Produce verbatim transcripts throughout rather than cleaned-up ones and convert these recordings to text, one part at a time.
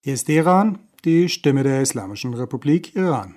Hier ist Teheran, die Stimme der Islamischen Republik Iran.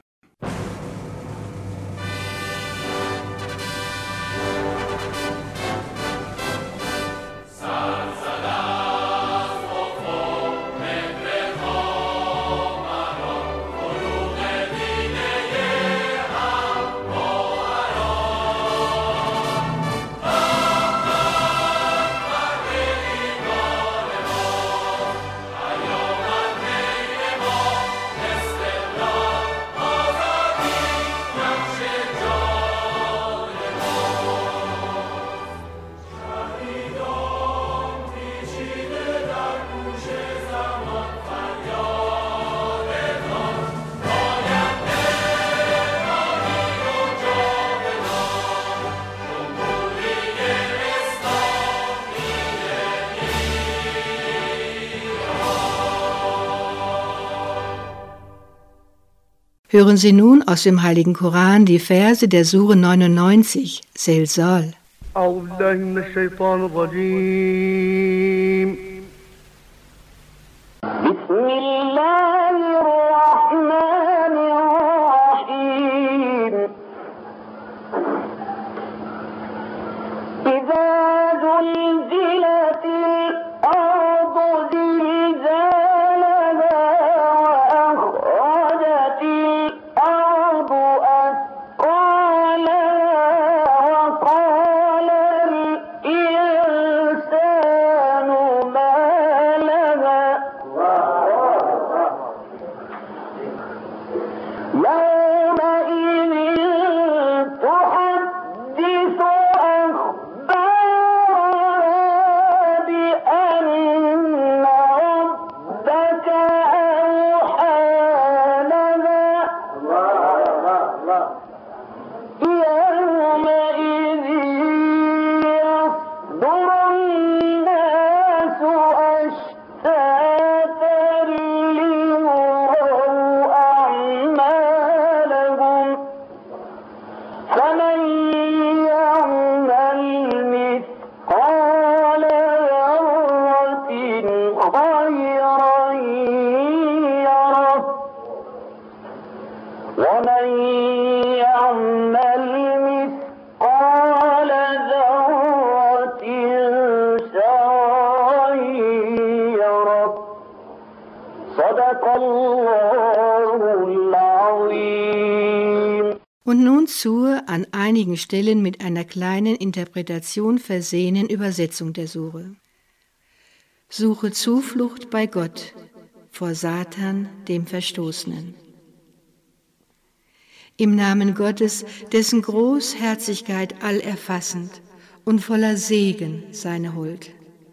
Hören Sie nun aus dem Heiligen Koran die Verse der Sure neunundneunzig, Zilzal. Und nun zur an einigen Stellen mit einer kleinen Interpretation versehenen Übersetzung der Sure. Suche Zuflucht bei Gott vor Satan, dem Verstoßenen. Im Namen Gottes, dessen Großherzigkeit allerfassend und voller Segen seine Huld.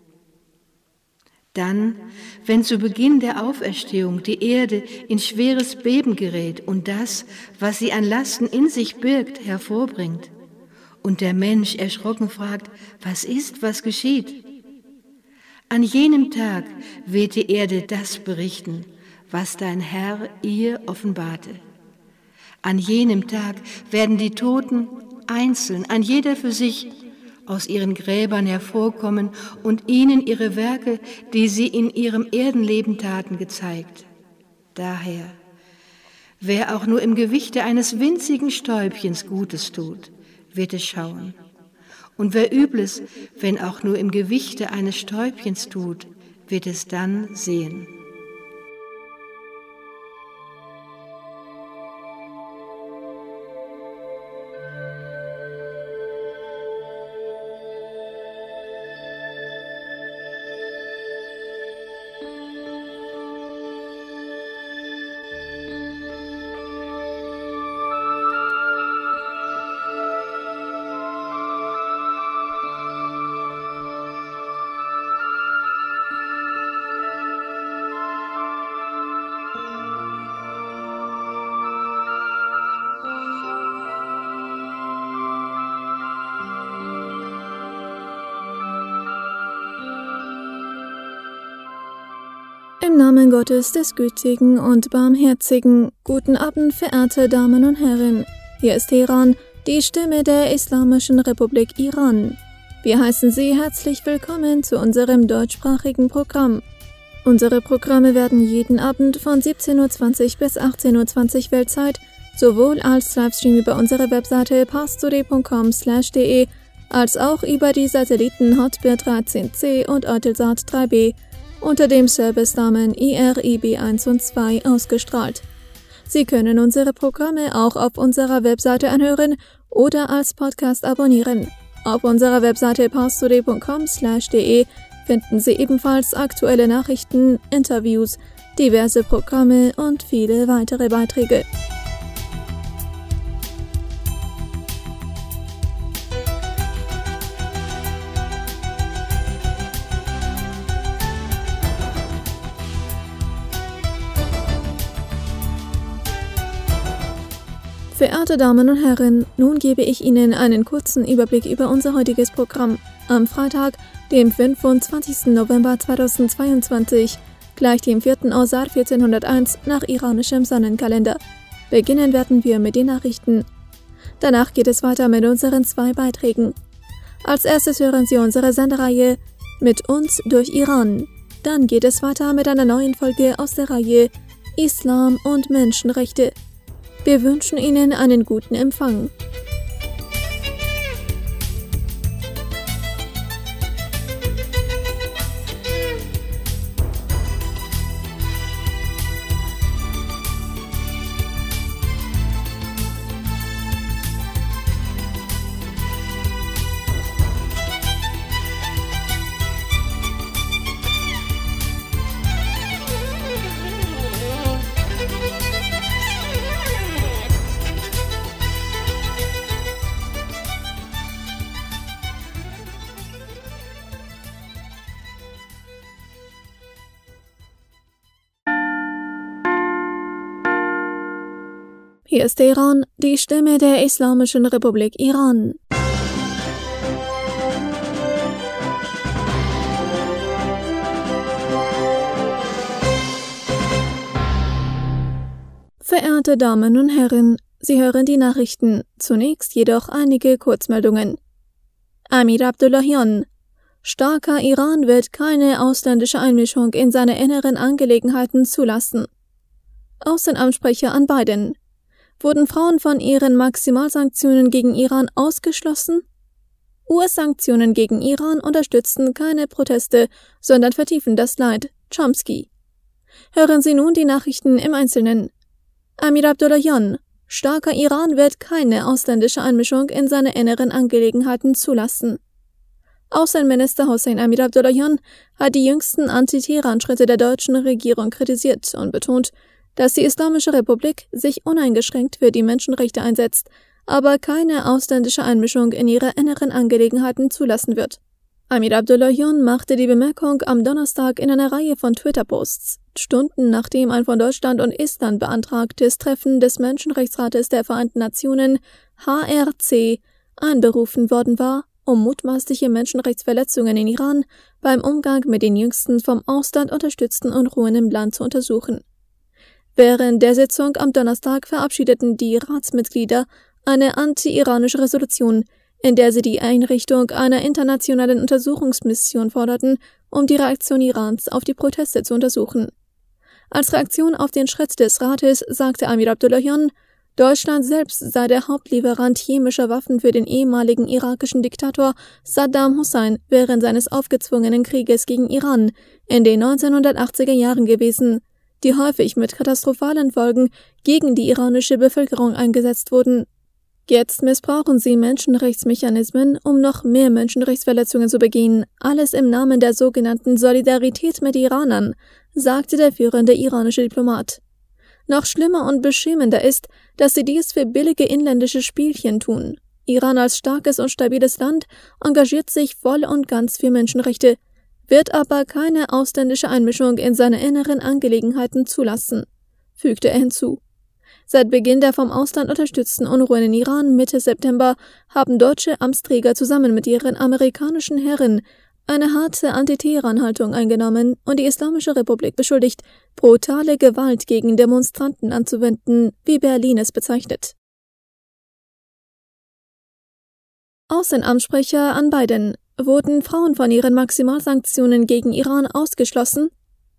Dann, wenn zu Beginn der Auferstehung die Erde in schweres Beben gerät und das, was sie an Lasten in sich birgt, hervorbringt, und der Mensch erschrocken fragt, was ist, was geschieht? An jenem Tag wird die Erde das berichten, was dein Herr ihr offenbarte. An jenem Tag werden die Toten einzeln, ein jeder für sich, aus ihren Gräbern hervorkommen und ihnen ihre Werke, die sie in ihrem Erdenleben taten, gezeigt. Daher, wer auch nur im Gewichte eines winzigen Stäubchens Gutes tut, wird es schauen. Und wer Übles, wenn auch nur im Gewichte eines Stäubchens tut, wird es dann sehen. Im Namen Gottes, des Gütigen und Barmherzigen, guten Abend, verehrte Damen und Herren. Hier ist Teheran, die Stimme der Islamischen Republik Iran. Wir heißen Sie herzlich willkommen zu unserem deutschsprachigen Programm. Unsere Programme werden jeden Abend von siebzehn Uhr zwanzig bis achtzehn Uhr zwanzig Weltzeit sowohl als Livestream über unsere Webseite pastoday punkt com slash de als auch über die Satelliten Hotbird dreizehn C und Eutelsat drei B unter dem Servicenamen I R I B eins und zwei ausgestrahlt. Sie können unsere Programme auch auf unserer Webseite anhören oder als Podcast abonnieren. Auf unserer Webseite pastoday punkt com slash de finden Sie ebenfalls aktuelle Nachrichten, Interviews, diverse Programme und viele weitere Beiträge. Verehrte Damen und Herren, nun gebe ich Ihnen einen kurzen Überblick über unser heutiges Programm. Am Freitag, dem fünfundzwanzigsten November zweitausendzweiundzwanzig, gleich dem vierten Ausar vierzehnhunderteins nach iranischem Sonnenkalender. Beginnen werden wir mit den Nachrichten. Danach geht es weiter mit unseren zwei Beiträgen. Als erstes hören Sie unsere Sendereihe Mit uns durch Iran. Dann geht es weiter mit einer neuen Folge aus der Reihe Islam und Menschenrechte. Wir wünschen Ihnen einen guten Empfang. Hier ist Teheran, die Stimme der Islamischen Republik Iran. Verehrte Damen und Herren, Sie hören die Nachrichten, zunächst jedoch einige Kurzmeldungen. Amir Abdullahian: Starker Iran wird keine ausländische Einmischung in seine inneren Angelegenheiten zulassen. Außenamtssprecher an Biden: Wurden Frauen von ihren Maximalsanktionen gegen Iran ausgeschlossen? U S-Sanktionen gegen Iran unterstützen keine Proteste, sondern vertiefen das Leid. Chomsky. Hören Sie nun die Nachrichten im Einzelnen. Amir Abdullahian: Starker Iran wird keine ausländische Einmischung in seine inneren Angelegenheiten zulassen. Außenminister Hossein Amir Abdullahian hat die jüngsten Anti-Teheran-Schritte der deutschen Regierung kritisiert und betont, dass die Islamische Republik sich uneingeschränkt für die Menschenrechte einsetzt, aber keine ausländische Einmischung in ihre inneren Angelegenheiten zulassen wird. Amir Abdullahian machte die Bemerkung am Donnerstag in einer Reihe von Twitter-Posts, Stunden nachdem ein von Deutschland und Estland beantragtes Treffen des Menschenrechtsrates der Vereinten Nationen H R C einberufen worden war, um mutmaßliche Menschenrechtsverletzungen in Iran beim Umgang mit den jüngsten vom Ausland unterstützten Unruhen im Land zu untersuchen. Während der Sitzung am Donnerstag verabschiedeten die Ratsmitglieder eine anti-iranische Resolution, in der sie die Einrichtung einer internationalen Untersuchungsmission forderten, um die Reaktion Irans auf die Proteste zu untersuchen. Als Reaktion auf den Schritt des Rates sagte Amir Abdullahian, Deutschland selbst sei der Hauptlieferant chemischer Waffen für den ehemaligen irakischen Diktator Saddam Hussein während seines aufgezwungenen Krieges gegen Iran in den neunzehnhundertachtziger Jahren gewesen, die häufig mit katastrophalen Folgen gegen die iranische Bevölkerung eingesetzt wurden. Jetzt missbrauchen sie Menschenrechtsmechanismen, um noch mehr Menschenrechtsverletzungen zu begehen, alles im Namen der sogenannten Solidarität mit Iranern, sagte der führende iranische Diplomat. Noch schlimmer und beschämender ist, dass sie dies für billige inländische Spielchen tun. Iran als starkes und stabiles Land engagiert sich voll und ganz für Menschenrechte, wird aber keine ausländische Einmischung in seine inneren Angelegenheiten zulassen, fügte er hinzu. Seit Beginn der vom Ausland unterstützten Unruhen in Iran Mitte September haben deutsche Amtsträger zusammen mit ihren amerikanischen Herren eine harte Anti-Teheran-Haltung eingenommen und die Islamische Republik beschuldigt, brutale Gewalt gegen Demonstranten anzuwenden, wie Berlin es bezeichnet. Außenamtssprecher an Biden: Wurden Frauen von ihren Maximalsanktionen gegen Iran ausgeschlossen?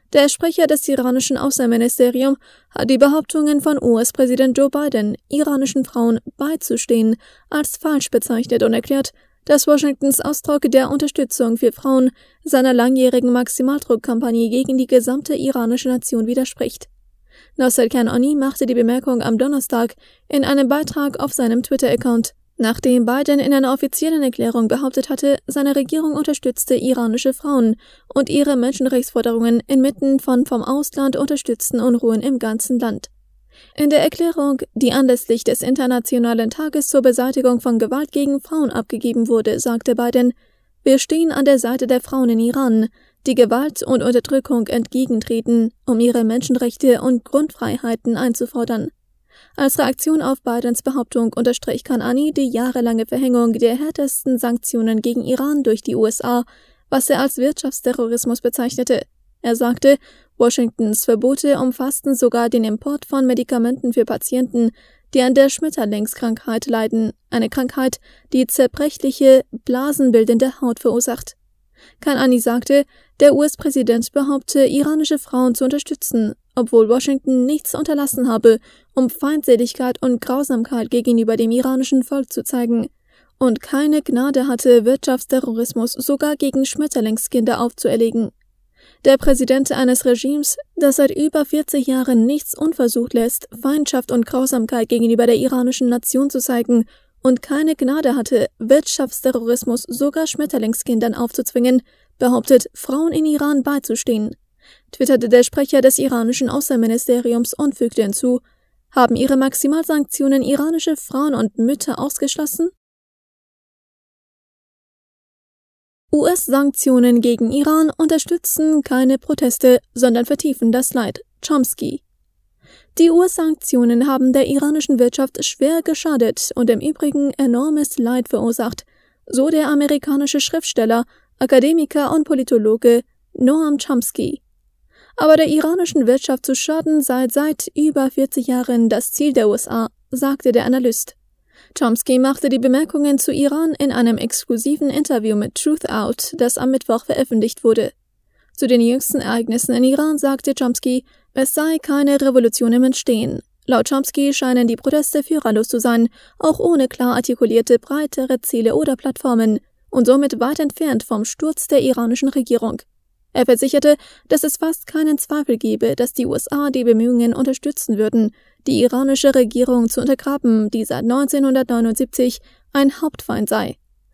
Der Sprecher des iranischen Außenministeriums hat die Behauptungen von U S-Präsident Joe Biden, iranischen Frauen beizustehen, als falsch bezeichnet und erklärt, dass Washingtons Ausdruck der Unterstützung für Frauen seiner langjährigen Maximaldruckkampagne gegen die gesamte iranische Nation widerspricht. Nasser Kanani machte die Bemerkung am Donnerstag in einem Beitrag auf seinem Twitter-Account, nachdem Biden in einer offiziellen Erklärung behauptet hatte, seine Regierung unterstützte iranische Frauen und ihre Menschenrechtsforderungen inmitten von vom Ausland unterstützten Unruhen im ganzen Land. In der Erklärung, die anlässlich des Internationalen Tages zur Beseitigung von Gewalt gegen Frauen abgegeben wurde, sagte Biden: Wir stehen an der Seite der Frauen in Iran, die Gewalt und Unterdrückung entgegentreten, um ihre Menschenrechte und Grundfreiheiten einzufordern. Als Reaktion auf Bidens Behauptung unterstrich Kanani die jahrelange Verhängung der härtesten Sanktionen gegen Iran durch die U S A, was er als Wirtschaftsterrorismus bezeichnete. Er sagte, Washingtons Verbote umfassten sogar den Import von Medikamenten für Patienten, die an der Schmetterlingskrankheit leiden, eine Krankheit, die zerbrechliche, blasenbildende Haut verursacht. Kanani sagte, der U S-Präsident behaupte, iranische Frauen zu unterstützen, obwohl Washington nichts unterlassen habe, um Feindseligkeit und Grausamkeit gegenüber dem iranischen Volk zu zeigen, und keine Gnade hatte, Wirtschaftsterrorismus sogar gegen Schmetterlingskinder aufzuerlegen. Der Präsident eines Regimes, das seit über vierzig Jahren nichts unversucht lässt, Feindschaft und Grausamkeit gegenüber der iranischen Nation zu zeigen und keine Gnade hatte, Wirtschaftsterrorismus sogar Schmetterlingskindern aufzuzwingen, behauptet, Frauen in Iran beizustehen, twitterte der Sprecher des iranischen Außenministeriums und fügte hinzu: Haben ihre Maximalsanktionen iranische Frauen und Mütter ausgeschlossen? U S-Sanktionen gegen Iran unterstützen keine Proteste, sondern vertiefen das Leid. Chomsky. Die U S-Sanktionen haben der iranischen Wirtschaft schwer geschadet und im Übrigen enormes Leid verursacht, so der amerikanische Schriftsteller, Akademiker und Politologe Noam Chomsky. Aber der iranischen Wirtschaft zu schaden sei seit über vierzig Jahren das Ziel der U S A, sagte der Analyst. Chomsky machte die Bemerkungen zu Iran in einem exklusiven Interview mit Truth Out, das am Mittwoch veröffentlicht wurde. Zu den jüngsten Ereignissen in Iran sagte Chomsky, es sei keine Revolution im Entstehen. Laut Chomsky scheinen die Proteste führerlos zu sein, auch ohne klar artikulierte breitere Ziele oder Plattformen und somit weit entfernt vom Sturz der iranischen Regierung. Er versicherte, dass es fast keinen Zweifel gebe, dass die U S A die Bemühungen unterstützen würden, die iranische Regierung zu untergraben, die seit neunzehnhundertneunundsiebzig ein Hauptfeind sei.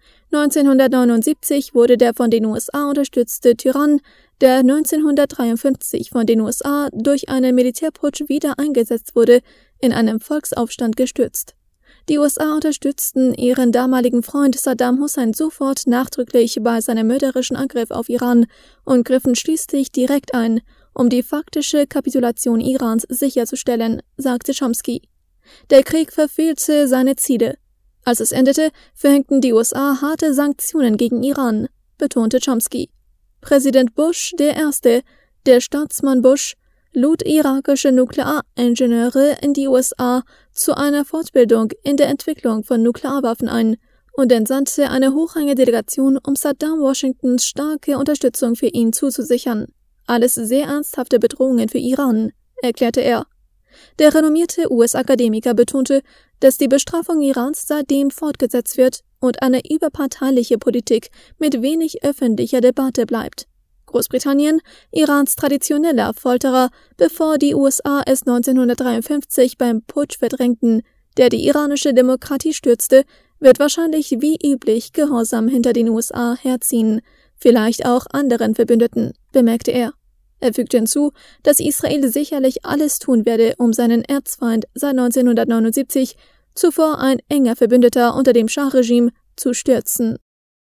neunzehnhundertneunundsiebzig wurde der von den U S A unterstützte Tyrann, der neunzehnhundertdreiundfünfzig von den U S A durch einen Militärputsch wieder eingesetzt wurde, in einem Volksaufstand gestürzt. Die U S A unterstützten ihren damaligen Freund Saddam Hussein sofort nachdrücklich bei seinem mörderischen Angriff auf Iran und griffen schließlich direkt ein, um die faktische Kapitulation Irans sicherzustellen, sagte Chomsky. Der Krieg verfehlte seine Ziele. Als es endete, verhängten die U S A harte Sanktionen gegen Iran, betonte Chomsky. Präsident Bush der Erste, der Staatsmann Bush, lud irakische Nuklearingenieure in die U S A zu einer Fortbildung in der Entwicklung von Nuklearwaffen ein und entsandte eine hochrangige Delegation, um Saddam Washingtons starke Unterstützung für ihn zuzusichern. Alles sehr ernsthafte Bedrohungen für Iran, erklärte er. Der renommierte U S-Akademiker betonte, dass die Bestrafung Irans seitdem fortgesetzt wird und eine überparteiliche Politik mit wenig öffentlicher Debatte bleibt. Großbritannien, Irans traditioneller Folterer, bevor die U S A es neunzehnhundertdreiundfünfzig beim Putsch verdrängten, der die iranische Demokratie stürzte, wird wahrscheinlich wie üblich gehorsam hinter den U S A herziehen, vielleicht auch anderen Verbündeten, bemerkte er. Er fügte hinzu, dass Israel sicherlich alles tun werde, um seinen Erzfeind seit neunzehnhundertneunundsiebzig, zuvor ein enger Verbündeter unter dem Schah-Regime, zu stürzen.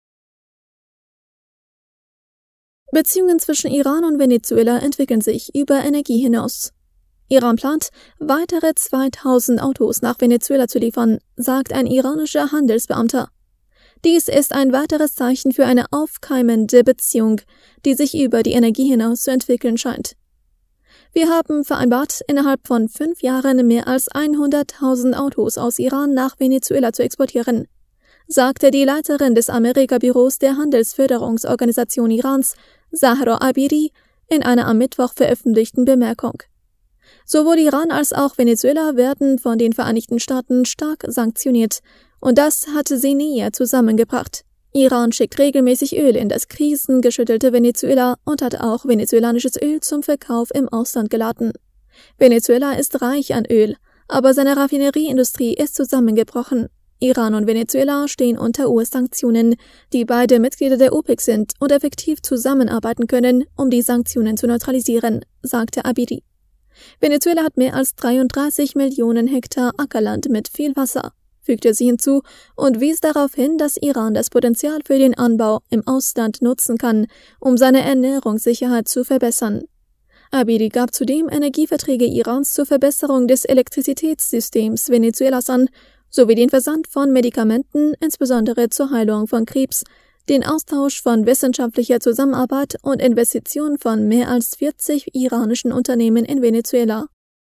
Beziehungen zwischen Iran und Venezuela entwickeln sich über Energie hinaus. Iran plant, weitere zweitausend Autos nach Venezuela zu liefern, sagt ein iranischer Handelsbeamter. Dies ist ein weiteres Zeichen für eine aufkeimende Beziehung, die sich über die Energie hinaus zu entwickeln scheint. Wir haben vereinbart, innerhalb von fünf Jahren mehr als hunderttausend Autos aus Iran nach Venezuela zu exportieren, sagte die Leiterin des Amerika-Büros der Handelsförderungsorganisation Irans, Zahra Abiri, in einer am Mittwoch veröffentlichten Bemerkung. Sowohl Iran als auch Venezuela werden von den Vereinigten Staaten stark sanktioniert, und das hatte sie näher zusammengebracht. Iran schickt regelmäßig Öl in das krisengeschüttelte Venezuela und hat auch venezuelanisches Öl zum Verkauf im Ausland geladen. Venezuela ist reich an Öl, aber seine Raffinerieindustrie ist zusammengebrochen. Iran und Venezuela stehen unter U S-Sanktionen, die beide Mitglieder der OPEC sind und effektiv zusammenarbeiten können, um die Sanktionen zu neutralisieren, sagte Abidi. Venezuela hat mehr als dreiunddreißig Millionen Hektar Ackerland mit viel Wasser, fügte sie hinzu und wies darauf hin, dass Iran das Potenzial für den Anbau im Ausland nutzen kann, um seine Ernährungssicherheit zu verbessern. Abidi gab zudem Energieverträge Irans zur Verbesserung des Elektrizitätssystems Venezuelas an, sowie den Versand von Medikamenten, insbesondere zur Heilung von Krebs, den Austausch von wissenschaftlicher Zusammenarbeit und Investitionen von mehr als vierzig iranischen Unternehmen in Venezuela.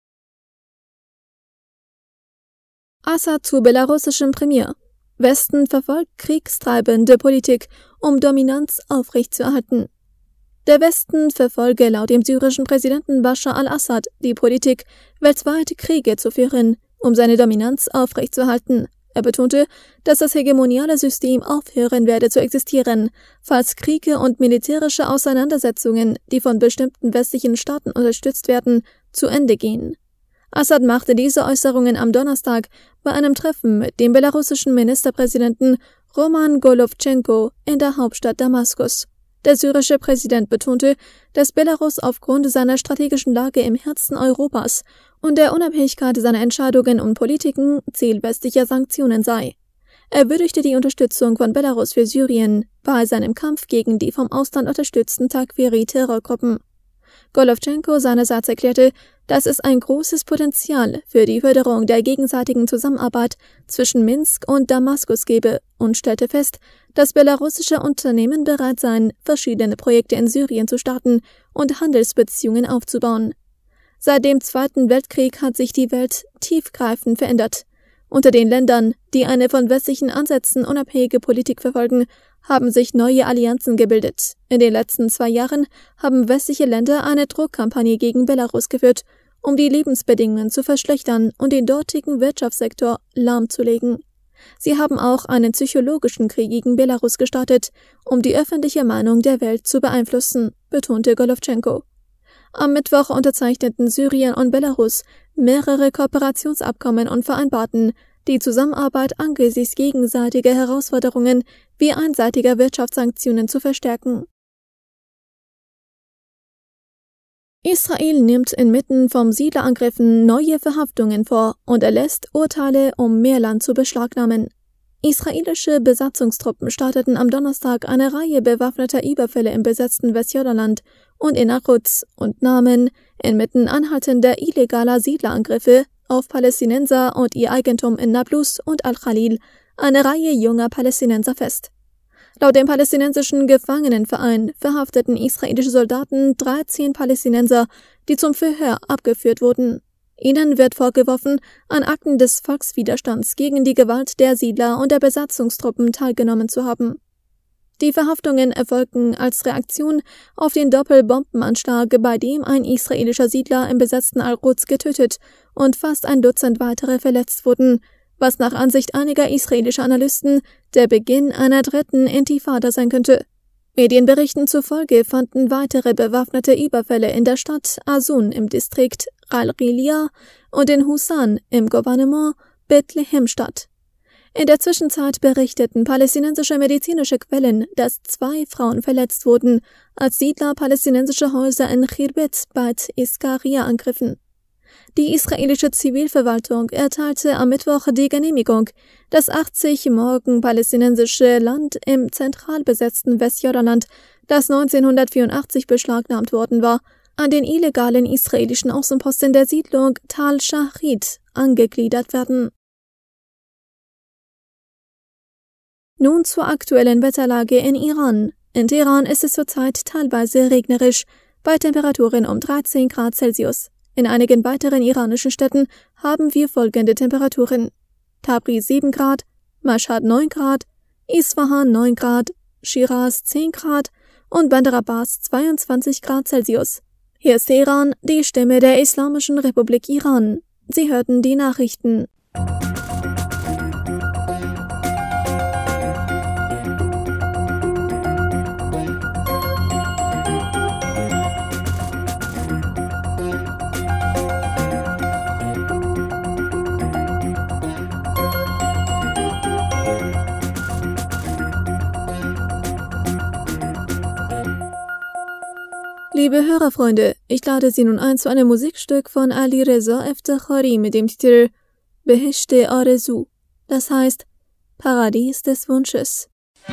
Assad zu belarussischem Premier. Westen verfolgt kriegstreibende Politik, um Dominanz aufrechtzuerhalten. Der Westen verfolge laut dem syrischen Präsidenten Bashar al-Assad die Politik, weltweit Kriege zu führen, um seine Dominanz aufrechtzuerhalten. Er betonte, dass das hegemoniale System aufhören werde zu existieren, falls Kriege und militärische Auseinandersetzungen, die von bestimmten westlichen Staaten unterstützt werden, zu Ende gehen. Assad machte diese Äußerungen am Donnerstag bei einem Treffen mit dem belarussischen Ministerpräsidenten Roman Golovtschenko in der Hauptstadt Damaskus. Der syrische Präsident betonte, dass Belarus aufgrund seiner strategischen Lage im Herzen Europas und der Unabhängigkeit seiner Entscheidungen und Politiken Ziel westlicher Sanktionen sei. Er würdigte die Unterstützung von Belarus für Syrien bei seinem Kampf gegen die vom Ausland unterstützten Takfiri-Terrorgruppen. Golovtschenko seinerseits erklärte, dass es ein großes Potenzial für die Förderung der gegenseitigen Zusammenarbeit zwischen Minsk und Damaskus gebe und stellte fest, dass belarussische Unternehmen bereit seien, verschiedene Projekte in Syrien zu starten und Handelsbeziehungen aufzubauen. Seit dem Zweiten Weltkrieg hat sich die Welt tiefgreifend verändert. Unter den Ländern, die eine von westlichen Ansätzen unabhängige Politik verfolgen, haben sich neue Allianzen gebildet. In den letzten zwei Jahren haben westliche Länder eine Druckkampagne gegen Belarus geführt, um die Lebensbedingungen zu verschlechtern und den dortigen Wirtschaftssektor lahmzulegen. Sie haben auch einen psychologischen Krieg gegen Belarus gestartet, um die öffentliche Meinung der Welt zu beeinflussen, betonte Golovtschenko. Am Mittwoch unterzeichneten Syrien und Belarus mehrere Kooperationsabkommen und vereinbarten die Zusammenarbeit angesichts gegenseitiger Herausforderungen wie einseitiger Wirtschaftssanktionen zu verstärken. Israel nimmt inmitten von Siedlerangriffen neue Verhaftungen vor und erlässt Urteile, um mehr Land zu beschlagnahmen. Israelische Besatzungstruppen starteten am Donnerstag eine Reihe bewaffneter Überfälle im besetzten Westjordanland und in Al-Quds und nahmen inmitten anhaltender illegaler Siedlerangriffe auf Palästinenser und ihr Eigentum in Nablus und Al-Khalil eine Reihe junger Palästinenser fest. Laut dem palästinensischen Gefangenenverein verhafteten israelische Soldaten dreizehn Palästinenser, die zum Verhör abgeführt wurden. Ihnen wird vorgeworfen, an Akten des Volkswiderstands gegen die Gewalt der Siedler und der Besatzungstruppen teilgenommen zu haben. Die Verhaftungen erfolgten als Reaktion auf den Doppelbombenanschlag, bei dem ein israelischer Siedler im besetzten Al-Quds getötet und fast ein Dutzend weitere verletzt wurden, was nach Ansicht einiger israelischer Analysten der Beginn einer dritten Intifada sein könnte. Medienberichten zufolge fanden weitere bewaffnete Überfälle in der Stadt Asun im Distrikt Al-Qilia und in Husan im Gouvernement Bethlehem statt. In der Zwischenzeit berichteten palästinensische medizinische Quellen, dass zwei Frauen verletzt wurden, als Siedler palästinensische Häuser in Khirbet Beit Iskaria angriffen. Die israelische Zivilverwaltung erteilte am Mittwoch die Genehmigung, das achtzig Morgen palästinensische Land im zentral besetzten Westjordanland, das neunzehnhundertvierundachtzig beschlagnahmt worden war, an den illegalen israelischen Außenposten der Siedlung Tal Shahrid angegliedert werden. Nun zur aktuellen Wetterlage in Iran. In Teheran ist es zurzeit teilweise regnerisch, bei Temperaturen um dreizehn Grad Celsius. In einigen weiteren iranischen Städten haben wir folgende Temperaturen: Tabriz sieben Grad, Mashhad neun Grad, Isfahan neun Grad, Shiraz zehn Grad und Bandar Abbas zweiundzwanzig Grad Celsius. Hier ist Teheran, die Stimme der Islamischen Republik Iran. Sie hörten die Nachrichten. Liebe Hörerfreunde, ich lade Sie nun ein zu einem Musikstück von Ali Reza Eftekhari mit dem Titel Beheshte Arezu, das heißt Paradies des Wunsches.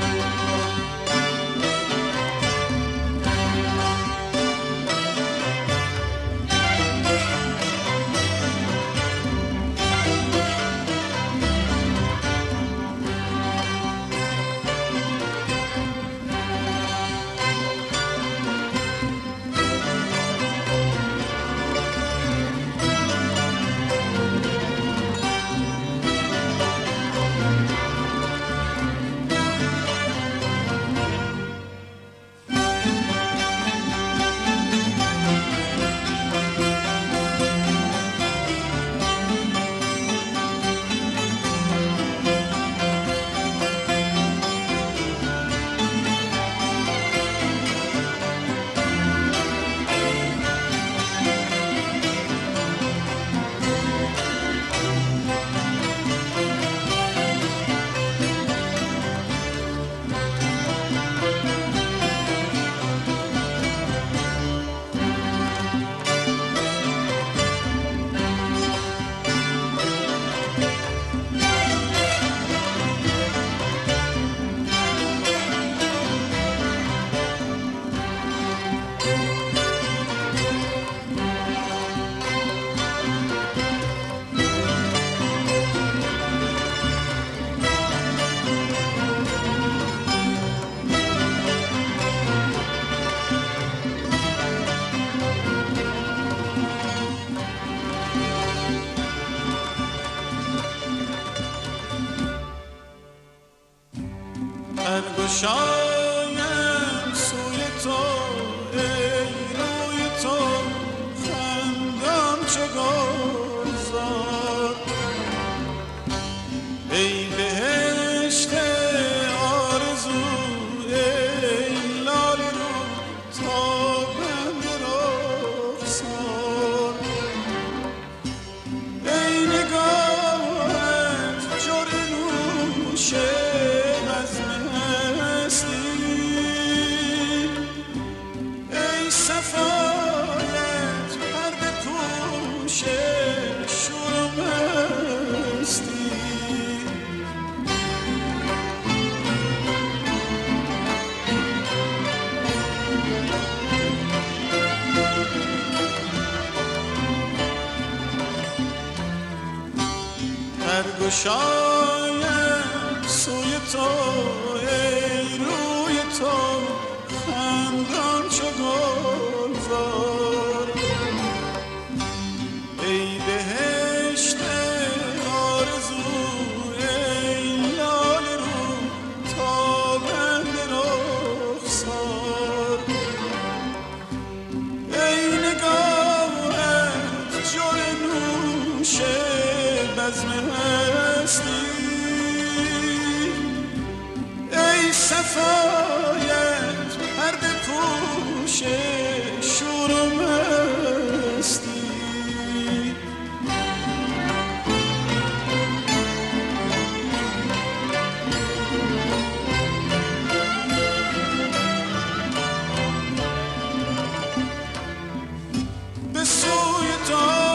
شایم سوی تو ای روی تو خندم چو گلزار ای بهشت آرزو ای لاله رو تابنده رخسار ای نگاهت جرعه نوشه شایم سوی تو ای روی تو خندان چو گلزار ای بهشت آرزو ای لاله رو تابنده رخسار ای نگاهت جرعه نوشه بزم ای صفایت پرده پوش شور و مستی به سوی تو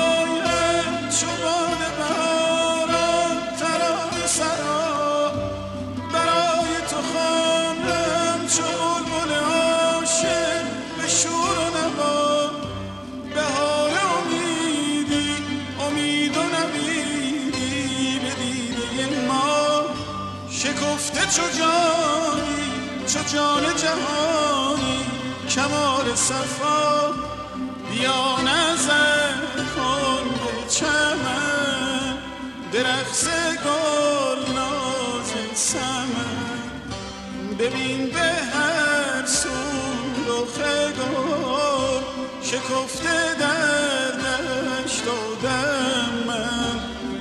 چو جانی چو جان جهانی کمال صفا بیا نظر کن به چمن درخت گل ناز سمن ببین به هر سو شکفته دردش دادم من.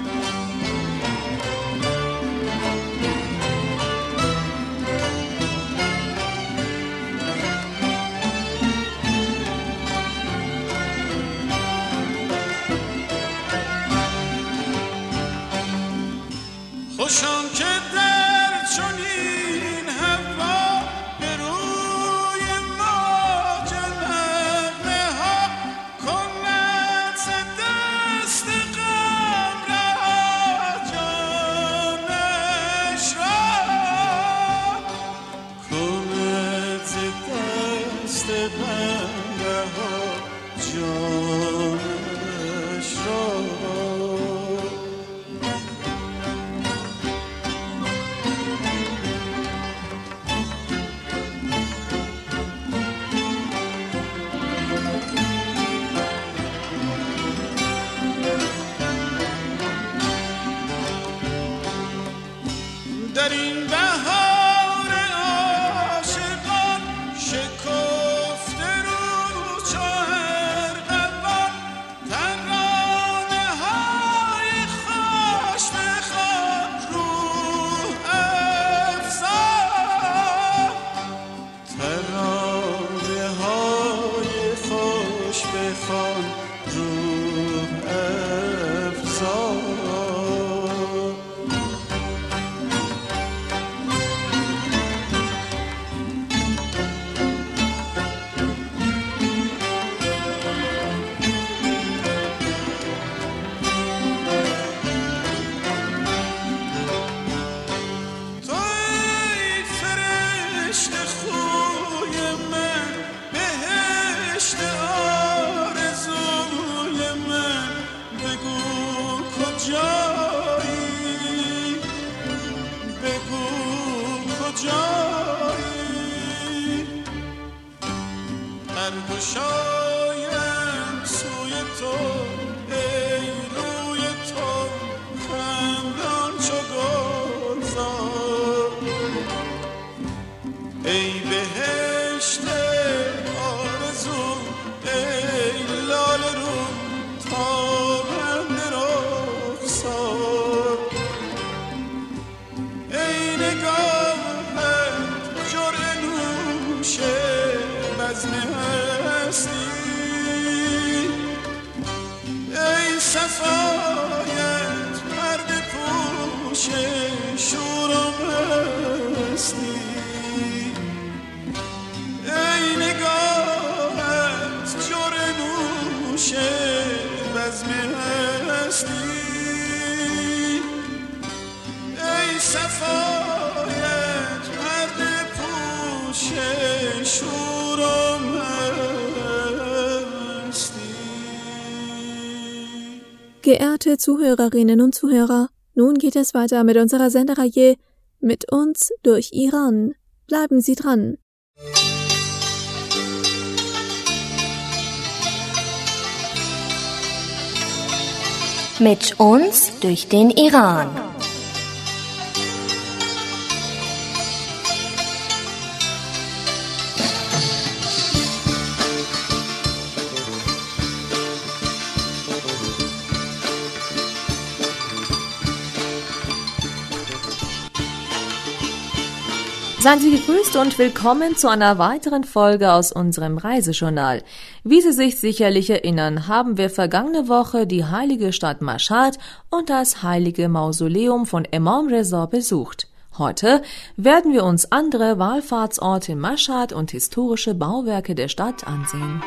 خوشم که در چنین هوا به روی موج نغمه ها کند ز دست غم رها جانش را، کند ز دست غم رها جانش را. در این بهار عاشقان شکفته رو چهر قبان، ترانه های خوش بخوان روح افزا، ترانه های خوش بخوان روح افزا. شایم سوی تو ای روی تو خندان چو گلزار، ای بهشت آرزو ای لاله رو تابنده رخسار، ای نگاهت جرعه نوش بزم هستی، ای صفایت پرده پوش شور و مستی، ای نگاهت جرعه نوش بزم هستی، ای صفایت پرده پوش شور و Geehrte Zuhörerinnen und Zuhörer, nun geht es weiter mit unserer Sendereihe Mit uns durch Iran. Bleiben Sie dran. Mit uns durch den Iran. Seien Sie gegrüßt und willkommen zu einer weiteren Folge aus unserem Reisejournal. Wie Sie sich sicherlich erinnern, haben wir vergangene Woche die heilige Stadt Mashhad und das heilige Mausoleum von Imam Reza besucht. Heute werden wir uns andere Wallfahrtsorte in Mashhad und historische Bauwerke der Stadt ansehen.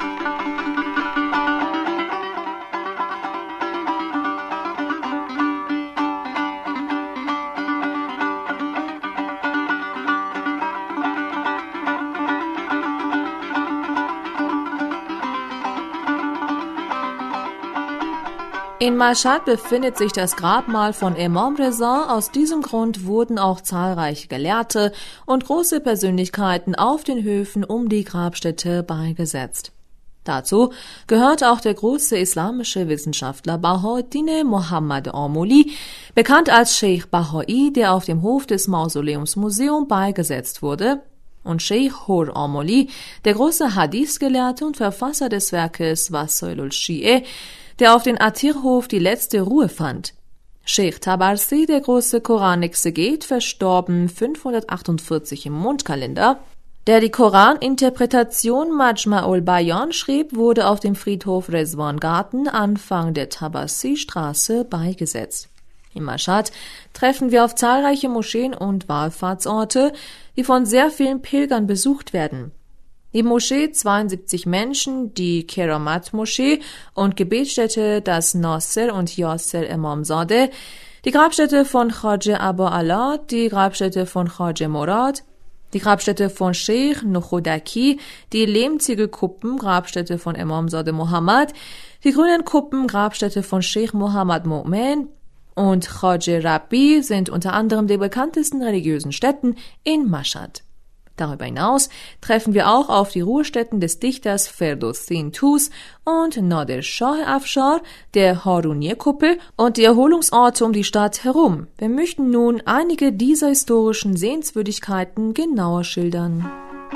In Mashhad befindet sich das Grabmal von Imam Reza. Aus diesem Grund wurden auch zahlreiche Gelehrte und große Persönlichkeiten auf den Höfen um die Grabstätte beigesetzt. Dazu gehört auch der große islamische Wissenschaftler Bahauddin Muhammad Amoli, bekannt als Sheikh Bahai, der auf dem Hof des Mausoleumsmuseums beigesetzt wurde, und Sheikh Hur Amoli, der große Hadith-Gelehrte und Verfasser des Werkes Wasailul Shi'e, der auf den Atirhof die letzte Ruhe fand. Sheikh Tabarsi, der große Koranexeget, verstorben fünfhundertachtundvierzig im Mondkalender, der die Koraninterpretation Majma'ul Bayan schrieb, wurde auf dem Friedhof Rezwan Garten Anfang der Tabarsi-Straße beigesetzt. In Mashhad treffen wir auf zahlreiche Moscheen und Wallfahrtsorte, die von sehr vielen Pilgern besucht werden. Die Moschee zweiundsiebzig Menschen, die Keramat-Moschee und Gebetsstätte das Nasser und Yasser Imamzadeh, die Grabstätte von Khaja Abu Ala, die Grabstätte von Khaja Murad, die Grabstätte von Sheikh Nukhodaki, die Lehmziegelkuppen, Grabstätte von Imamzadeh Muhammad, die grünen Kuppen, Grabstätte von Sheikh Muhammad Mu'min und Khaja Rabbi sind unter anderem die bekanntesten religiösen Stätten in Mashhad. Darüber hinaus treffen wir auch auf die Ruhestätten des Dichters Ferdowsi Tus und Nader Shah Afshar, der Harunier-Kuppel und die Erholungsorte um die Stadt herum. Wir möchten nun einige dieser historischen Sehenswürdigkeiten genauer schildern.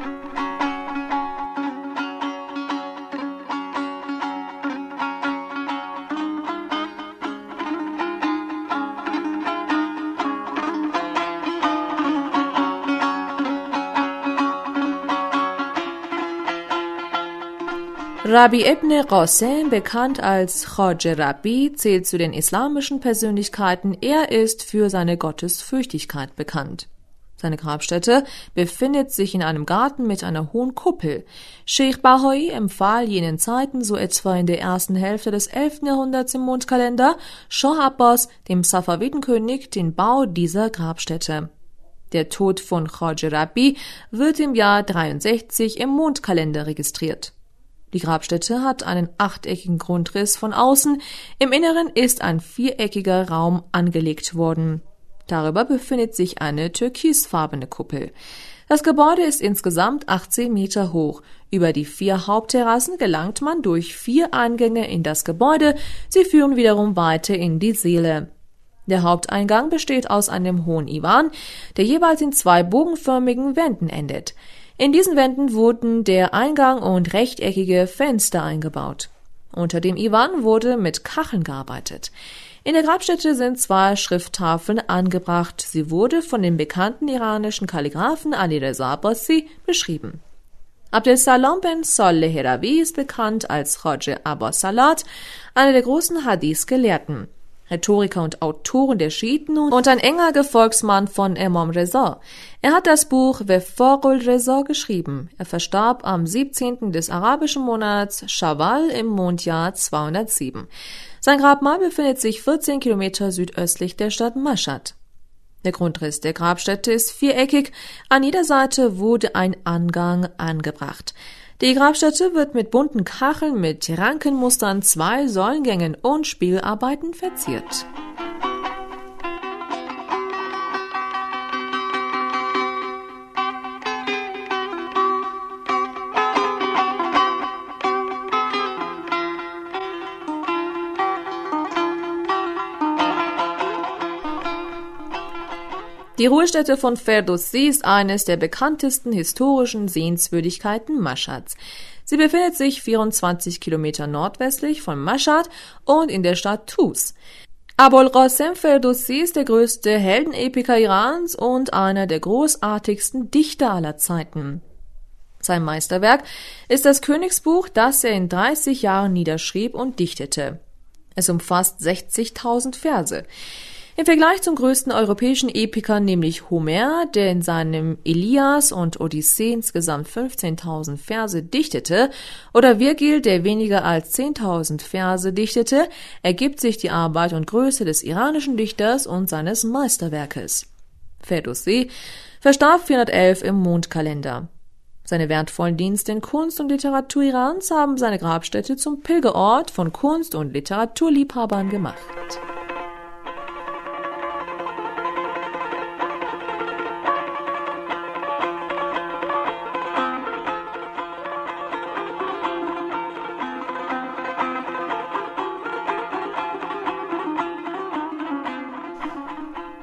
Rabbi ibn Qasim, bekannt als Khaja Rabbi, zählt zu den islamischen Persönlichkeiten. Er ist für seine Gottesfürchtigkeit bekannt. Seine Grabstätte befindet sich in einem Garten mit einer hohen Kuppel. Sheikh Bahai empfahl jenen Zeiten, so etwa in der ersten Hälfte des elften Jahrhunderts im Mondkalender, Schah Abbas, dem Safawiden-König, den Bau dieser Grabstätte. Der Tod von Khaja Rabbi wird im Jahr dreiundsechzig im Mondkalender registriert. Die Grabstätte hat einen achteckigen Grundriss von außen, im Inneren ist ein viereckiger Raum angelegt worden. Darüber befindet sich eine türkisfarbene Kuppel. Das Gebäude ist insgesamt achtzehn Meter hoch. Über die vier Hauptterrassen gelangt man durch vier Eingänge in das Gebäude, sie führen wiederum weiter in die Säle. Der Haupteingang besteht aus einem hohen Iwan, der jeweils in zwei bogenförmigen Wänden endet. In diesen Wänden wurden der Eingang und rechteckige Fenster eingebaut. Unter dem Iwan wurde mit Kacheln gearbeitet. In der Grabstätte sind zwei Schrifttafeln angebracht. Sie wurde von dem bekannten iranischen Kalligraphen Ali Reza Abbasi beschrieben. Abdel Salam ben Saleh Herawi ist bekannt als Khaja Abbas Salat, einer der großen Hadith-Gelehrten, Rhetoriker und Autoren der Schiiten und ein enger Gefolgsmann von Imam Reza. Er hat das Buch Wefaqul Reza geschrieben. Er verstarb am siebzehnten des arabischen Monats Schawwal im Mondjahr zweihundertsieben. Sein Grabmal befindet sich vierzehn Kilometer südöstlich der Stadt Mashhad. Der Grundriss der Grabstätte ist viereckig. An jeder Seite wurde ein Angang angebracht. Die Grabstätte wird mit bunten Kacheln mit Rankenmustern, zwei Säulengängen und Spiegelarbeiten verziert. Die Ruhestätte von Ferdowsi ist eines der bekanntesten historischen Sehenswürdigkeiten Mashhads. Sie befindet sich vierundzwanzig Kilometer nordwestlich von Mashhad und in der Stadt Tus. Abul Qasim Ferdowsi ist der größte Heldenepiker Irans und einer der großartigsten Dichter aller Zeiten. Sein Meisterwerk ist das Königsbuch, das er in dreißig Jahren niederschrieb und dichtete. Es umfasst sechzigtausend Verse. Im Vergleich zum größten europäischen Epiker, nämlich Homer, der in seinem Ilias und Odyssee insgesamt fünfzehntausend Verse dichtete, oder Virgil, der weniger als zehntausend Verse dichtete, ergibt sich die Arbeit und Größe des iranischen Dichters und seines Meisterwerkes. Ferdowsi verstarb vierhundertelf im Mondkalender. Seine wertvollen Dienste in Kunst und Literatur Irans haben seine Grabstätte zum Pilgerort von Kunst- und Literaturliebhabern gemacht.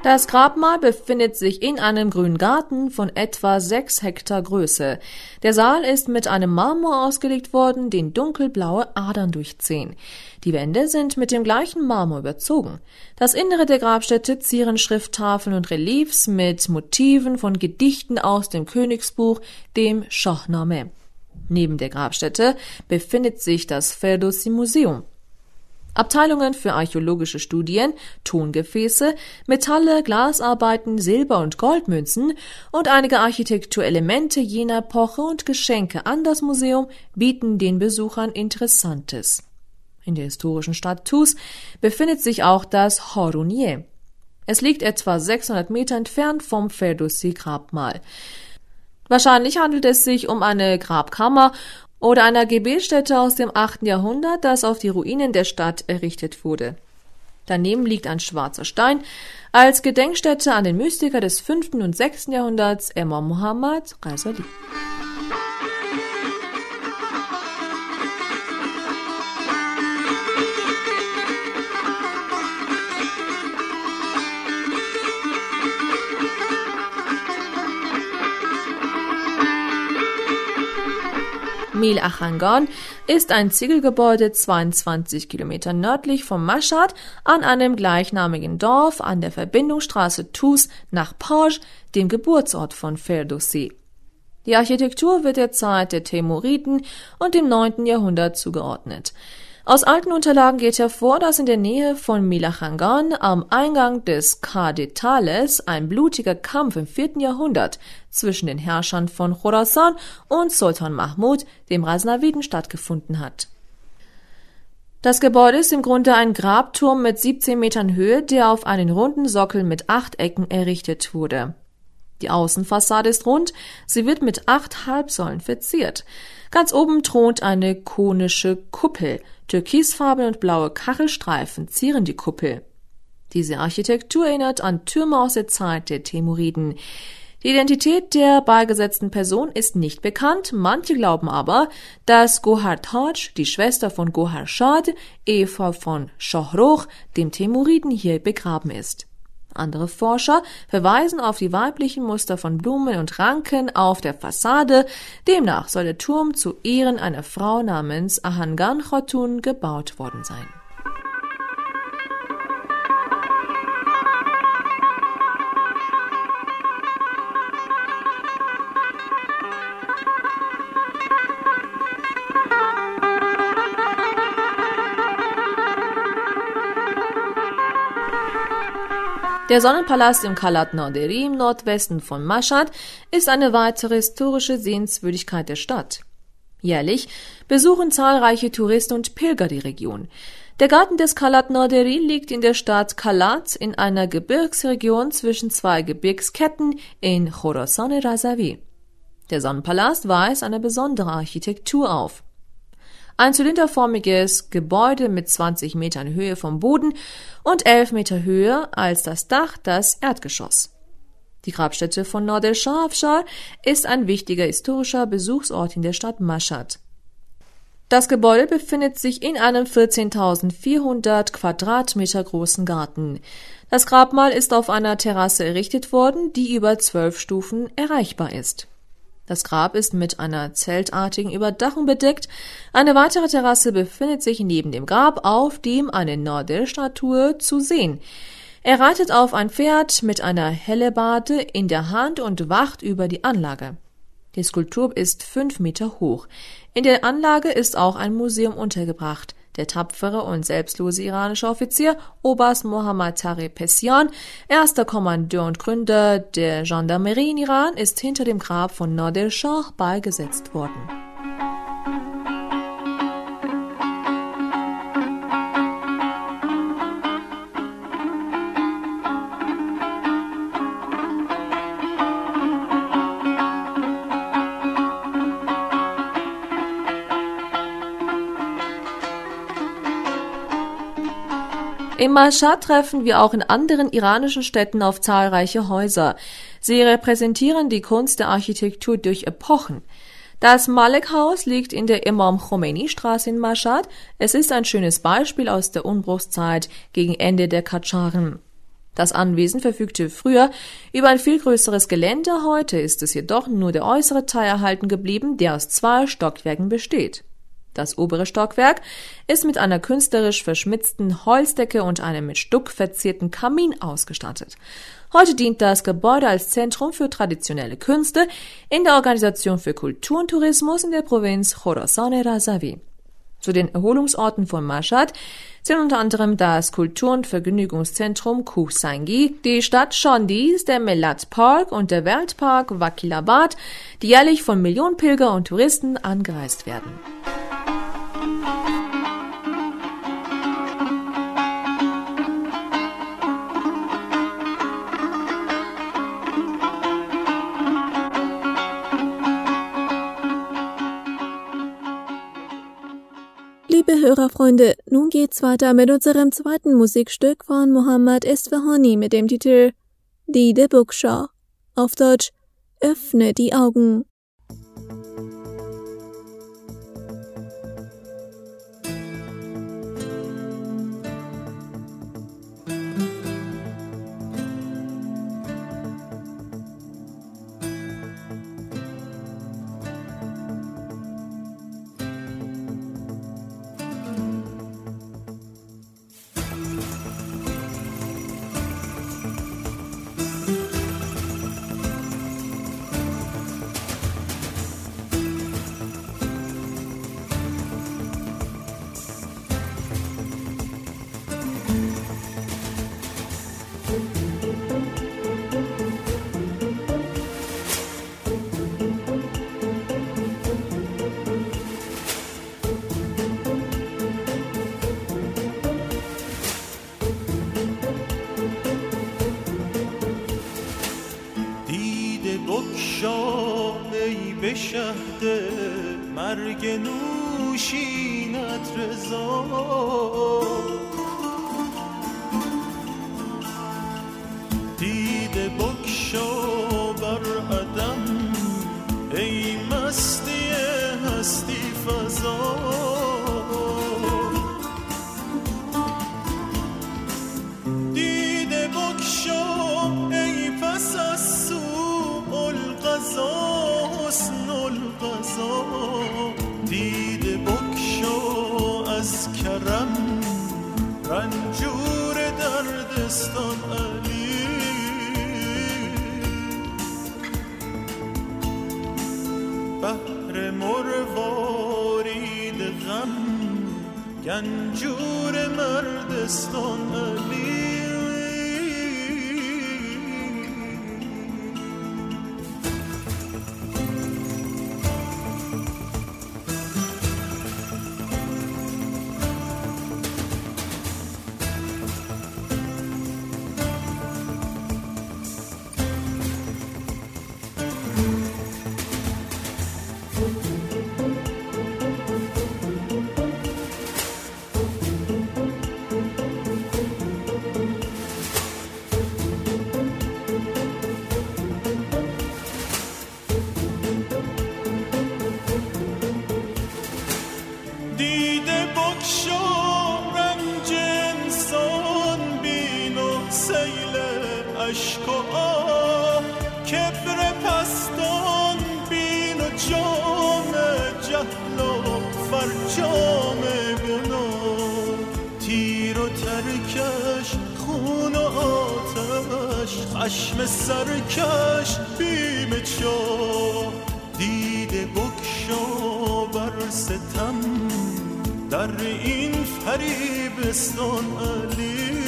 Das Grabmal befindet sich in einem grünen Garten von etwa sechs Hektar Größe. Der Saal ist mit einem Marmor ausgelegt worden, den dunkelblaue Adern durchziehen. Die Wände sind mit dem gleichen Marmor überzogen. Das Innere der Grabstätte zieren Schrifttafeln und Reliefs mit Motiven von Gedichten aus dem Königsbuch, dem Shahnameh. Neben der Grabstätte befindet sich das Ferdowsi-Museum. Abteilungen für archäologische Studien, Tongefäße, Metalle, Glasarbeiten, Silber- und Goldmünzen und einige Architekturelemente jener Epoche und Geschenke an das Museum bieten den Besuchern Interessantes. In der historischen Stadt Tus befindet sich auch das Horunieh. Es liegt etwa sechshundert Meter entfernt vom Ferdowsi-Grabmal. Wahrscheinlich handelt es sich um eine Grabkammer oder einer Gebetsstätte aus dem achten Jahrhundert, das auf die Ruinen der Stadt errichtet wurde. Daneben liegt ein schwarzer Stein als Gedenkstätte an den Mystiker des fünften und sechsten Jahrhunderts, Imam Muhammad Ghazali. Mil Achangan ist ein Ziegelgebäude zweiundzwanzig Kilometer nördlich von Mashhad an einem gleichnamigen Dorf an der Verbindungsstraße Tus nach Paj, dem Geburtsort von Ferdowsi. Die Architektur wird der Zeit der Temuriden und dem neunten Jahrhundert zugeordnet. Aus alten Unterlagen geht hervor, dass in der Nähe von Mil Achangan am Eingang des Qadi-Tales ein blutiger Kampf im vierten Jahrhundert zwischen den Herrschern von Khorasan und Sultan Mahmud, dem Ghaznawiden, stattgefunden hat. Das Gebäude ist im Grunde ein Grabturm mit siebzehn Metern Höhe, der auf einen runden Sockel mit acht Ecken errichtet wurde. Die Außenfassade ist rund, sie wird mit acht Halbsäulen verziert. Ganz oben thront eine konische Kuppel. Türkisfarben und blaue Kachelstreifen zieren die Kuppel. Diese Architektur erinnert an Türme aus der Zeit der Temuriden. Die Identität der beigesetzten Person ist nicht bekannt, manche glauben aber, dass Gohar Taj, die Schwester von Gohar Shad, Ehefrau von Shohrokh, dem Temuriden, hier begraben ist. Andere Forscher verweisen auf die weiblichen Muster von Blumen und Ranken auf der Fassade. Demnach soll der Turm zu Ehren einer Frau namens Ahangan Khatun gebaut worden sein. Der Sonnenpalast im Khalat Nauderi im Nordwesten von Mashhad ist eine weitere historische Sehenswürdigkeit der Stadt. Jährlich besuchen zahlreiche Touristen und Pilger die Region. Der Garten des Khalat Nauderi liegt in der Stadt Khalat in einer Gebirgsregion zwischen zwei Gebirgsketten in Khorasan-e-Razavi. Der Sonnenpalast weist eine besondere Architektur auf. Ein zylinderförmiges Gebäude mit zwanzig Metern Höhe vom Boden und elf Meter höher als das Dach, das Erdgeschoss. Die Grabstätte von Nader Shah Afshar ist ein wichtiger historischer Besuchsort in der Stadt Mashhad. Das Gebäude befindet sich in einem vierzehntausendvierhundert Quadratmeter großen Garten. Das Grabmal ist auf einer Terrasse errichtet worden, die über zwölf Stufen erreichbar ist. Das Grab ist mit einer zeltartigen Überdachung bedeckt. Eine weitere Terrasse befindet sich neben dem Grab, auf dem eine Nader-Statue zu sehen. Er reitet auf ein Pferd mit einer Hellebarde in der Hand und wacht über die Anlage. Die Skulptur ist fünf Meter hoch. In der Anlage ist auch ein Museum untergebracht. Der tapfere und selbstlose iranische Offizier Oberst Mohammad Taghi-Pesian, erster Kommandeur und Gründer der Gendarmerie in Iran, ist hinter dem Grab von Nader Shah beigesetzt worden. In Mashhad treffen wir auch in anderen iranischen Städten auf zahlreiche Häuser. Sie repräsentieren die Kunst der Architektur durch Epochen. Das Malek-Haus liegt in der Imam Khomeini-Straße in Mashhad. Es ist ein schönes Beispiel aus der Umbruchszeit gegen Ende der Qadscharen. Das Anwesen verfügte früher über ein viel größeres Gelände, heute ist es jedoch nur der äußere Teil erhalten geblieben, der aus zwei Stockwerken besteht. Das obere Stockwerk ist mit einer künstlerisch verschmitzten Holzdecke und einem mit Stuck verzierten Kamin ausgestattet. Heute dient das Gebäude als Zentrum für traditionelle Künste in der Organisation für Kultur und Tourismus in der Provinz Khorasan-e-Razavi. Zu den Erholungsorten von Mashhad sind unter anderem das Kultur- und Vergnügungszentrum Kuhsangi, die Stadt Shondis, der Millat Park und der Weltpark Wakilabad, die jährlich von Millionen Pilger und Touristen angereist werden. Liebe Hörerfreunde, nun geht's weiter mit unserem zweiten Musikstück von Mohammad Esfahani mit dem Titel Dide Buksha, auf Deutsch Öffne die Augen. به شهد مرگ نوشینت رضا دیده بگشا بر عدم ای مستی هستی فضا دیده بگشا ای پس از سوء القضا حسن القضا دیده بگشا از کرم رنجور دردستان علی بحر مروارید غم گنجور مردستان علی خشم سرکش بیم چاه دیده بگشا بر ستم در این فریبستان علی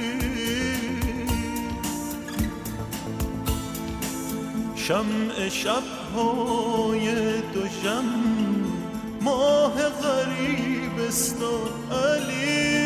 شمع شب‌های دوژم ماه غریبستان علی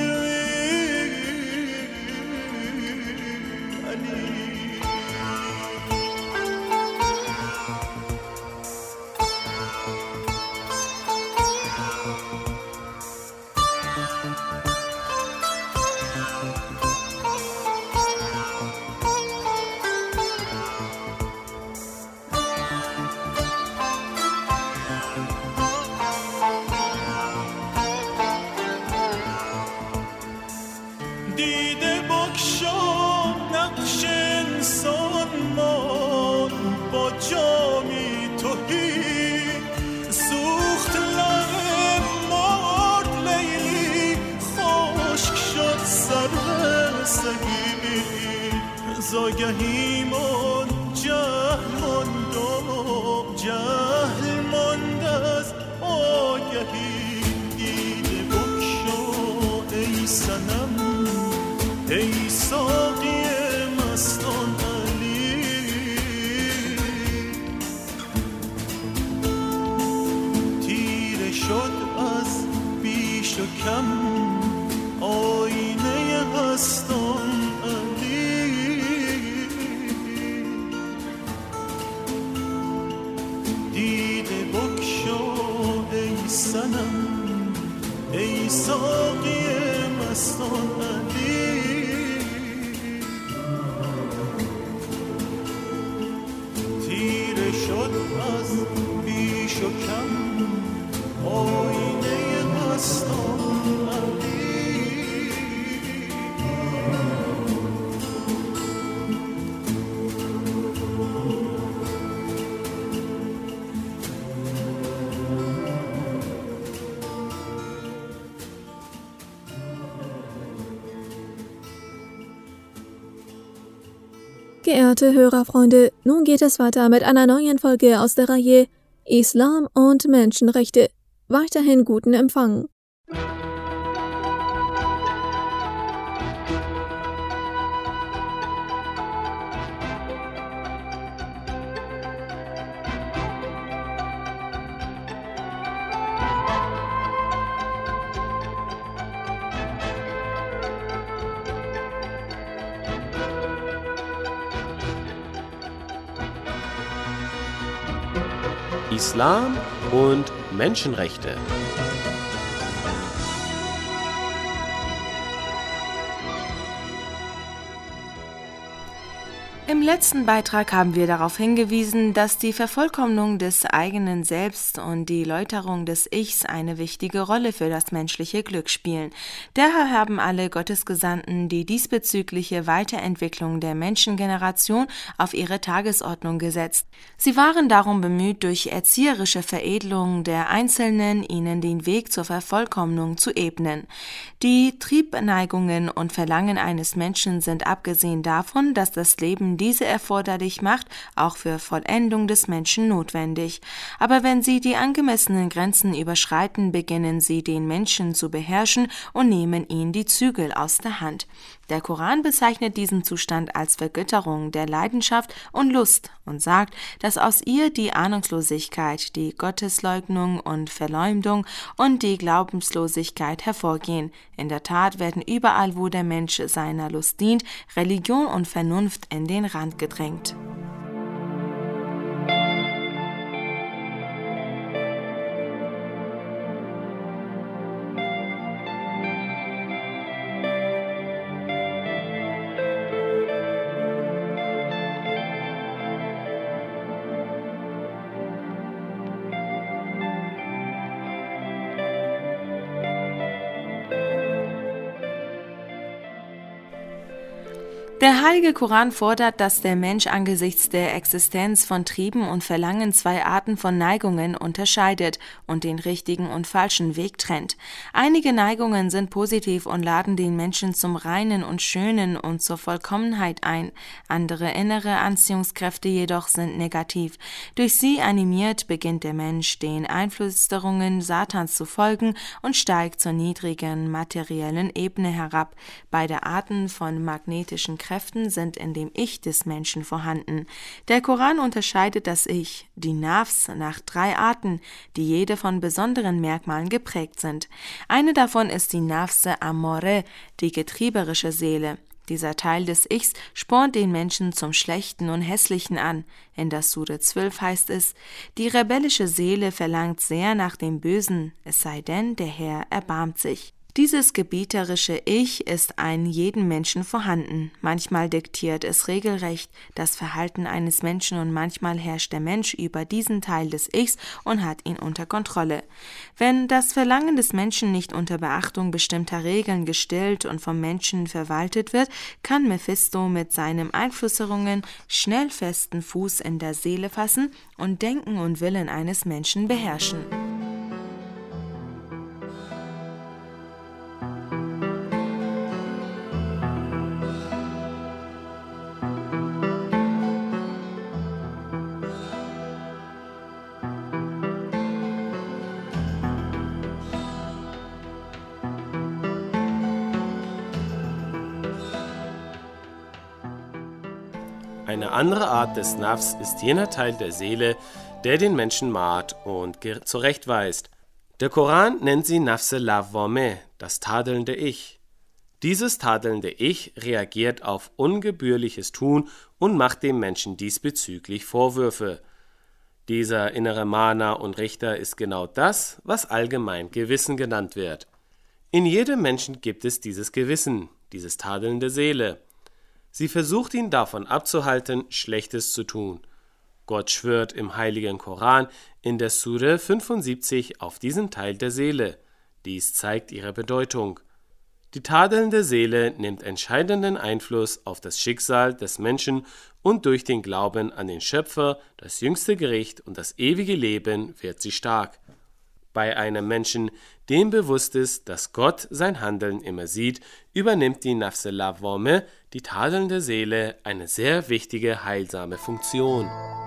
دیده بگشا خستگی زاگهی من جهل مند و جهل مند از آگهی دیده بکشا ای صنم ای ساقی مستان علی تیره شد از بیش و کم آینه هستان علی دیده بکشا ای صنم ای ساقی مستان علی تیره شد از بیش و کم آینه مستان علی Geehrte Hörerfreunde, nun geht es weiter mit einer neuen Folge aus der Reihe Islam und Menschenrechte. Weiterhin guten Empfang. Islam und Menschenrechte. Im letzten Beitrag haben wir darauf hingewiesen, dass die Vervollkommnung des eigenen Selbst und die Läuterung des Ichs eine wichtige Rolle für das menschliche Glück spielen. Daher haben alle Gottesgesandten die diesbezügliche Weiterentwicklung der Menschengeneration auf ihre Tagesordnung gesetzt. Sie waren darum bemüht, durch erzieherische Veredelung der Einzelnen ihnen den Weg zur Vervollkommnung zu ebnen. Die Triebneigungen und Verlangen eines Menschen sind abgesehen davon, dass das Leben diese erforderlich macht, auch für Vollendung des Menschen notwendig. Aber wenn sie die angemessenen Grenzen überschreiten, beginnen sie den Menschen zu beherrschen und nehmen ihnen die Zügel aus der Hand. Der Koran bezeichnet diesen Zustand als Vergötterung der Leidenschaft und Lust und sagt, dass aus ihr die Ahnungslosigkeit, die Gottesleugnung und Verleumdung und die Glaubenslosigkeit hervorgehen. In der Tat werden überall, wo der Mensch seiner Lust dient, Religion und Vernunft in den Rand gedrängt. Der Heilige Koran fordert, dass der Mensch angesichts der Existenz von Trieben und Verlangen zwei Arten von Neigungen unterscheidet und den richtigen und falschen Weg trennt. Einige Neigungen sind positiv und laden den Menschen zum Reinen und Schönen und zur Vollkommenheit ein. Andere innere Anziehungskräfte jedoch sind negativ. Durch sie animiert beginnt der Mensch, den Einflüsterungen Satans zu folgen und steigt zur niedrigen materiellen Ebene herab. Beide Arten von magnetischen Kräften Kräften sind in dem Ich des Menschen vorhanden. Der Koran unterscheidet das Ich, die Nafs, nach drei Arten, die jede von besonderen Merkmalen geprägt sind. Eine davon ist die Nafse Amore, die getrieberische Seele. Dieser Teil des Ichs spornt den Menschen zum Schlechten und Hässlichen an. In der Sure zwölf heißt es, die rebellische Seele verlangt sehr nach dem Bösen, es sei denn, der Herr erbarmt sich. Dieses gebieterische Ich ist in jedem Menschen vorhanden. Manchmal diktiert es regelrecht das Verhalten eines Menschen und manchmal herrscht der Mensch über diesen Teil des Ichs und hat ihn unter Kontrolle. Wenn das Verlangen des Menschen nicht unter Beachtung bestimmter Regeln gestillt und vom Menschen verwaltet wird, kann Mephisto mit seinen Einflüsterungen schnell festen Fuß in der Seele fassen und Denken und Willen eines Menschen beherrschen. Eine andere Art des Nafs ist jener Teil der Seele, der den Menschen mahrt und zurechtweist. Der Koran nennt sie Nafse Lawwame, das tadelnde Ich. Dieses tadelnde Ich reagiert auf ungebührliches Tun und macht dem Menschen diesbezüglich Vorwürfe. Dieser innere Mahner und Richter ist genau das, was allgemein Gewissen genannt wird. In jedem Menschen gibt es dieses Gewissen, dieses tadelnde Seele. Sie versucht ihn davon abzuhalten, Schlechtes zu tun. Gott schwört im heiligen Koran in der Sure fünfundsiebzig auf diesen Teil der Seele. Dies zeigt ihre Bedeutung. Die tadelnde Seele nimmt entscheidenden Einfluss auf das Schicksal des Menschen und durch den Glauben an den Schöpfer, das jüngste Gericht und das ewige Leben wird sie stark. Bei einem Menschen, dem bewusst ist, dass Gott sein Handeln immer sieht, übernimmt die Nafse Lawwame, die tadelnde Seele, eine sehr wichtige heilsame Funktion.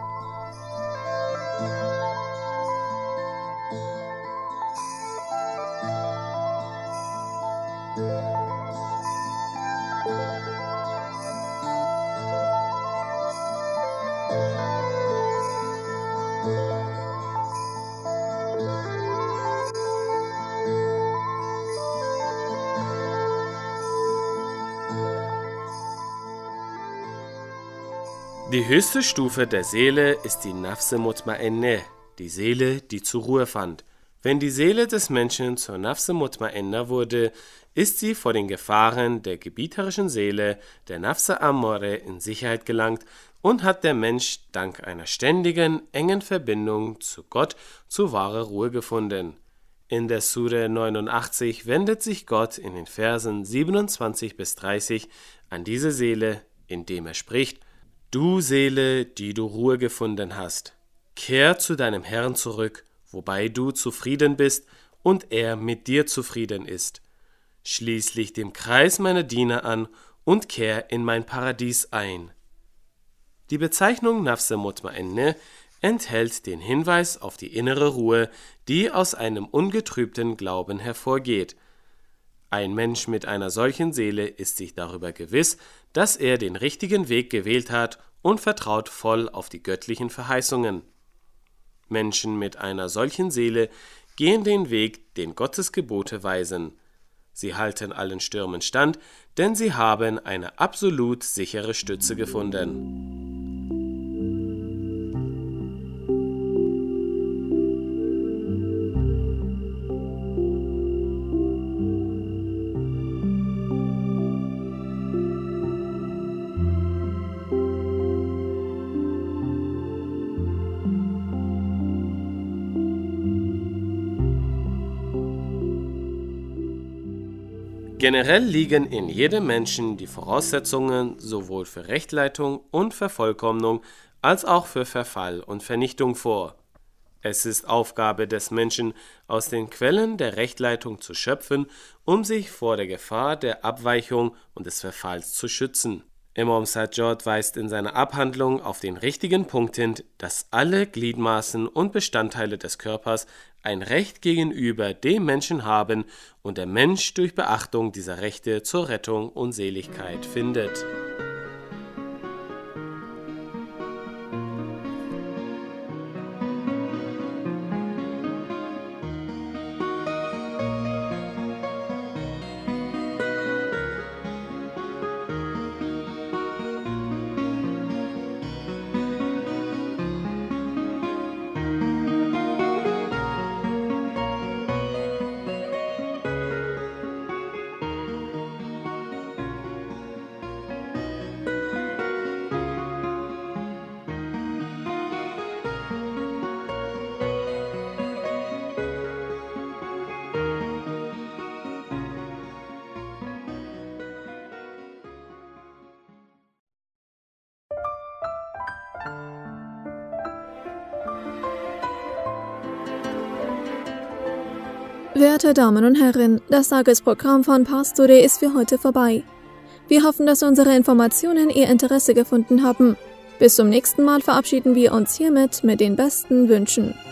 Die höchste Stufe der Seele ist die Nafse Mutma'inne, die Seele, die zur Ruhe fand. Wenn die Seele des Menschen zur Nafse Mutma'inna wurde, ist sie vor den Gefahren der gebieterischen Seele, der Nafse Ammare, in Sicherheit gelangt und hat der Mensch dank einer ständigen, engen Verbindung zu Gott zu wahrer Ruhe gefunden. In der Sure neunundachtzig wendet sich Gott in den Versen siebenundzwanzig bis dreißig an diese Seele, indem er spricht: Du Seele, die du Ruhe gefunden hast, kehr zu deinem Herrn zurück, wobei du zufrieden bist und er mit dir zufrieden ist. Schließlich dem Kreis meiner Diener an und kehr in mein Paradies ein. Die Bezeichnung Nafse Mutma'inne enthält den Hinweis auf die innere Ruhe, die aus einem ungetrübten Glauben hervorgeht. Ein Mensch mit einer solchen Seele ist sich darüber gewiss, dass er den richtigen Weg gewählt hat und vertraut voll auf die göttlichen Verheißungen. Menschen mit einer solchen Seele gehen den Weg, den Gottes Gebote weisen. Sie halten allen Stürmen stand, denn sie haben eine absolut sichere Stütze gefunden. Generell liegen in jedem Menschen die Voraussetzungen sowohl für Rechtleitung und Vervollkommnung als auch für Verfall und Vernichtung vor. Es ist Aufgabe des Menschen, aus den Quellen der Rechtleitung zu schöpfen, um sich vor der Gefahr der Abweichung und des Verfalls zu schützen. Imam Sajjad weist in seiner Abhandlung auf den richtigen Punkt hin, dass alle Gliedmaßen und Bestandteile des Körpers ein Recht gegenüber dem Menschen haben und der Mensch durch Beachtung dieser Rechte zur Rettung und Seligkeit findet. Werte Damen und Herren, das Tagesprogramm von Pars Today ist für heute vorbei. Wir hoffen, dass unsere Informationen Ihr Interesse gefunden haben. Bis zum nächsten Mal verabschieden wir uns hiermit mit den besten Wünschen.